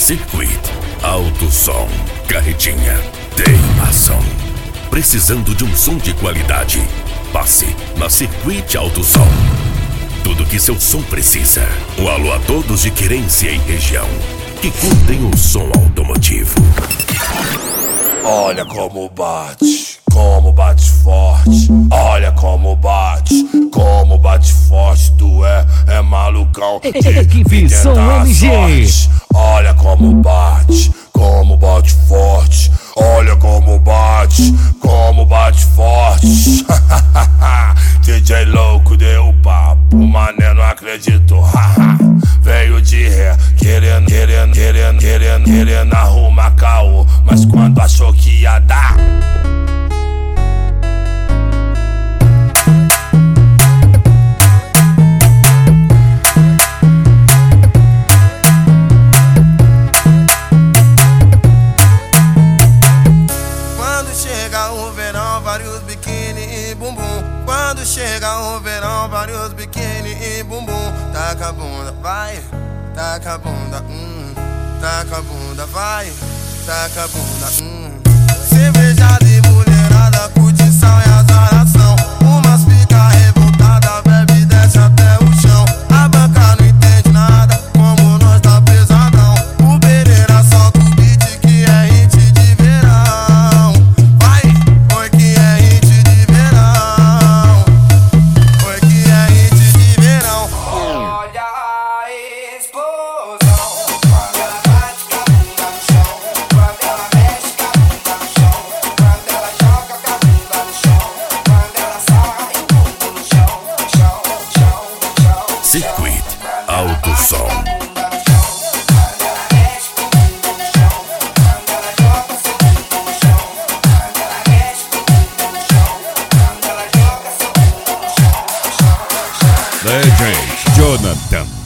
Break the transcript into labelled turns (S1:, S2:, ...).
S1: Circuit, alto som, carretinha, tem ação. Precisando de um som de qualidade? Passe na Circuit Alto Som. Tudo que seu som precisa. Um alô a todos de Querência e região que curtem o som automotivo.
S2: Olha como bate forte. Olha como bate forte. Tu é malucão.
S3: Equipe Som MG.
S2: Olha como bate forte. Olha como bate forte. DJ louco deu papo, mané não acreditou. Veio de ré, querendo arrumar caô, mas quando achou que ia dar,
S4: chega o verão, vários biquíni e bumbum. Quando chega o verão, vários biquíni e bumbum. Taca a bunda, vai, taca a bunda, taca a bunda, vai, taca a bunda, Cervejada e mulherada, curtição e azaração. Umas fica revoltada, bebe e desce até o chão. A banca não entende nada, como nós tá pesadão. O Pereira solta o beat que é hit de verão. Oi que é hit de verão. Oi que é hit de verão.
S5: Olha a explosão. Quando ela bate com a bunda no chão. Quando ela mexe com a bunda no chão. Quando ela joga com a bunda no chão. Quando ela sai tudo no chão.
S1: Circuit Alto Som.
S3: DJ Jonathan.